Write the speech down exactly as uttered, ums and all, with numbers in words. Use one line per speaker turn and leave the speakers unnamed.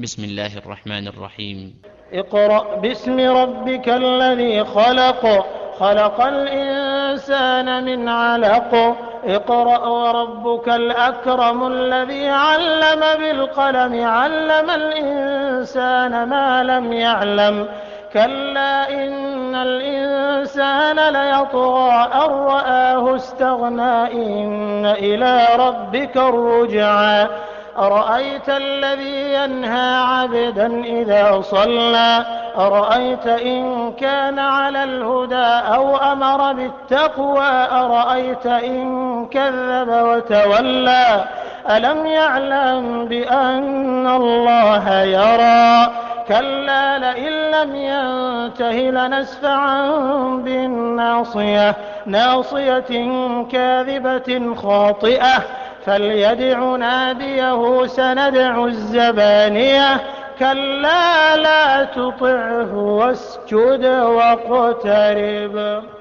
بسم الله الرحمن الرحيم.
اقرأ باسم ربك الذي خلق خلق الإنسان من علق اقرأ وربك الأكرم الذي علم بالقلم علم الإنسان ما لم يعلم كلا إن الإنسان ليطغى أن رآه استغنى إن إلى ربك الرجعى أرأيت الذي ينهى عبدا إذا صلى أرأيت إن كان على الهدى أو أمر بالتقوى أرأيت إن كذب وتولى ألم يعلم بأن الله يرى كلا لئن لم ينته لنسفعا بالناصية ناصية كاذبة خاطئة فليدع ناديه سندع الزبانية كلا لا تطعه واسجد واقترب.